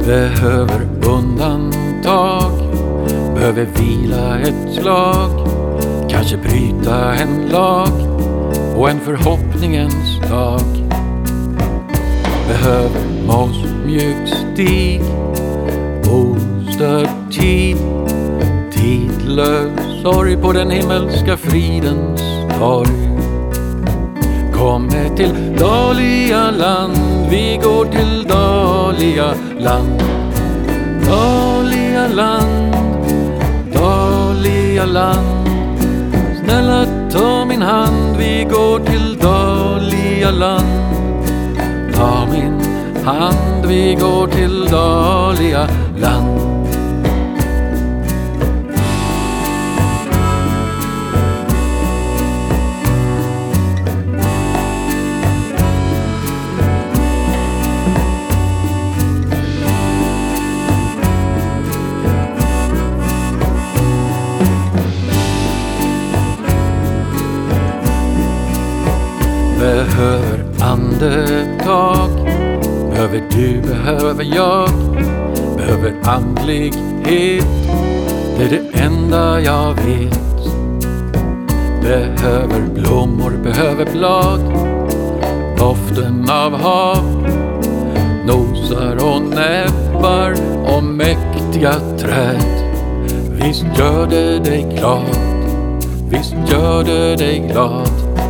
Behöver undantag, behöver vila ett slag, kanske bryta en lag och en förhoppningens dag. Behöver mossmjuk stig, ostörd tid, tidlös sorg på den himmelska fridens torg. Kommer till Dahlia land, vi går till Dahlia land. Dahlia land, Dahlia land. Snälla ta min hand, vi går till Dahlia land. Ta min hand, vi går till Dahlia land. Behöver andetag, behöver du, behöver jag, behöver andlighet, det är det enda jag vet. Behöver blommor, behöver blad, doften av hav, nosar och näbbar och mäktiga träd. Visst gör det dig glad, visst gör det dig glad.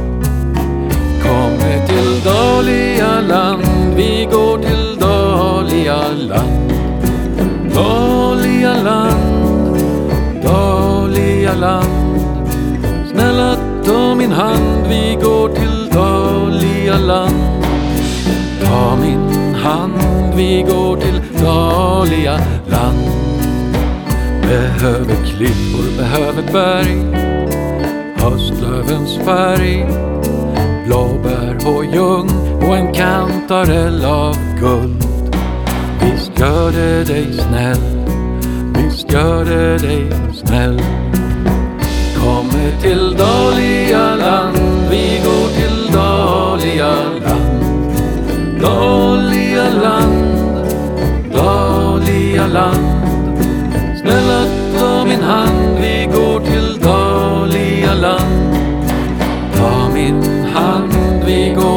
Kommer till Dahlia land, vi går till Dahlia land. Dahlia land, Dahlia land. Snälla ta min hand, vi går till Dahlia land. Ta min hand, vi går till Dahlia land. Behöver klippor, behöver berg, höstlövens färg, blåbär och ljung och en kantarell av guld. Visst gör det dig snäll, visst gör det dig snäll. Kommer till Dahlia land, vi går till Dahlia land. Dahlia land, Dahlia land. Snälla ta min hand, vi går till Dahlia land. Ta min hand, vi går